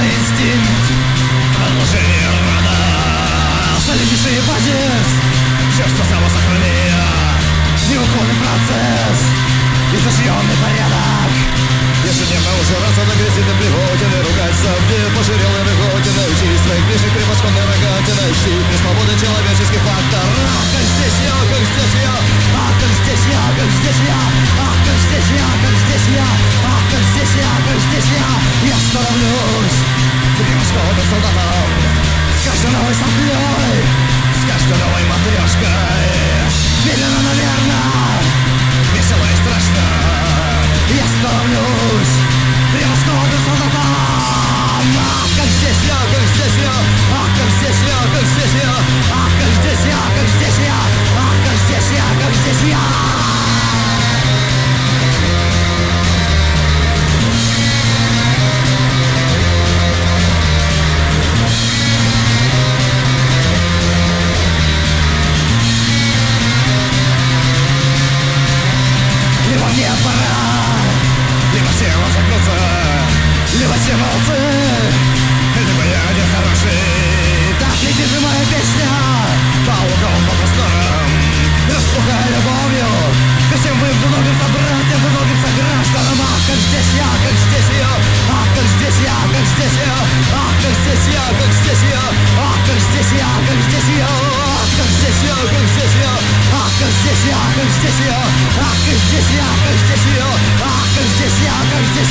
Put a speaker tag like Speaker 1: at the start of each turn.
Speaker 1: это инстинкт продолжение рода. Солиднейший базис, чувство самосохранения, неуклонный процесс, изощренный порядок. Ежедневно ужираться на грязины блевотины, ругать себе пожирелой рыготиной, учить своих ближних превосходной рогатиной, чтить пресловутый человеческий фактор. Ах, как здесь я, как здесь я, ах, как здесь я, как здесь я, ах, как здесь я, как здесь я, ах, как здесь я, как здесь я. Я становлюсь превосходным солдатом, с каждой новой соплей, с каждой новой матрешкой. Медленно, наверное, весело и страшно. Я становлюсь превосходным солдатом. Ах, как здесь я, как здесь я, ах, как здесь я, как здесь я, ах, как здесь я, как здесь я, ах, как здесь я, как здесь я. Либо мне пора, либо все разогнутся, либо все молодцы, либо я один хороший. Так лети же моя песня по лугам, по просторам, распухая любовью ко всем моим двуногим собратьям, двуногим согражданам. Ах, как здесь я, как здесь я, ах, как здесь я, как здесь я, ах, как здесь я, как здесь я, ах, как здесь я, как здесь я, ах, как здесь я, как здесь я, ах, как здесь я, как здесь я, ах, как здесь я, как здесь я, ах, как здесь я, как здесь я.